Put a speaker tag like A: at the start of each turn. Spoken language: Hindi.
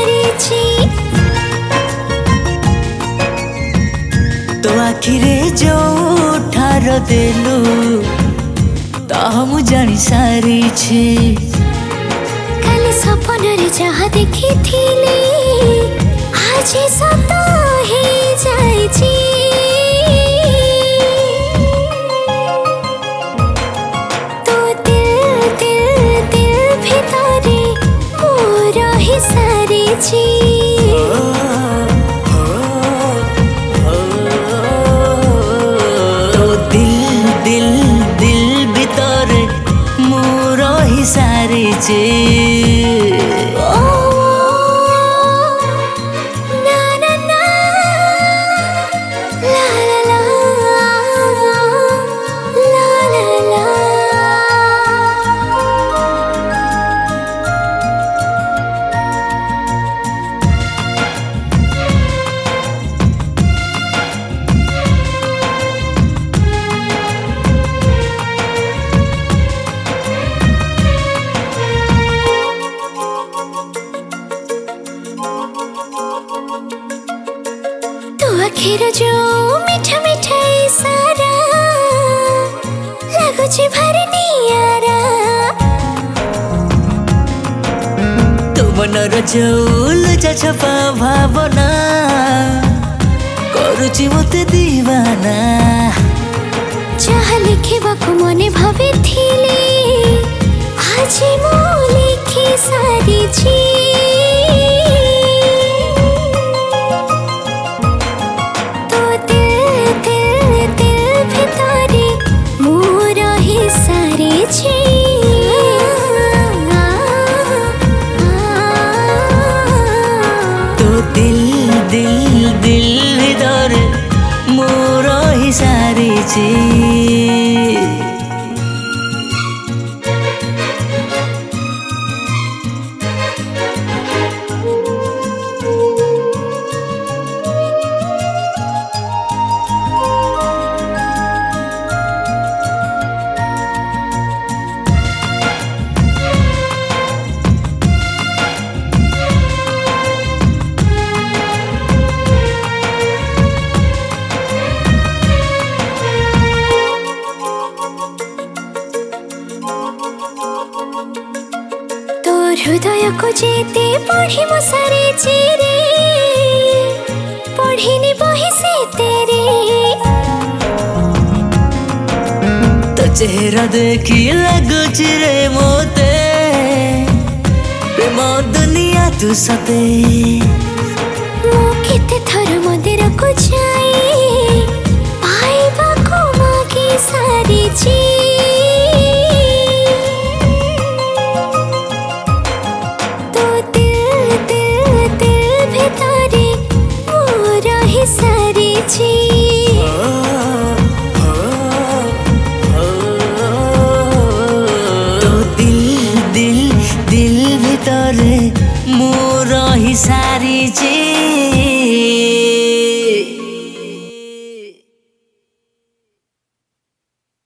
A: सारिची
B: तो आखिरे जो ठार देलु ताहा मु जानी सारिची
A: काली सपनरे जहाँ देखी थीली आज सत हे जाइची तो दिल दिल दिल भितरे मोर ही सारिची
B: तो दिल दिल दिल भितरे मोर ही सारिची
A: आखिर जो मीठा मीठा इशारा लगुची भारी नियारा
B: तो मनर जो लजा छपा भावना करुची मते दीवाना
A: जहाँ लिखिबाकु मने भावी थिली आज मु लिखि सारिची
B: तो दिल दिल दिल भीतर मोर ही सारिची
A: हृदय को जेते पढ़ी मो सारिची रे पढ़िनी बही से तेरे
B: तो चेहरा देखी लगुच रे मोते प्रेम दुनिया तू सते
A: मो केते थर मंदिर को जाई पाइबा को मागी सारिची
B: तो दिल दिल दिल भितरे मोर ही सारिची।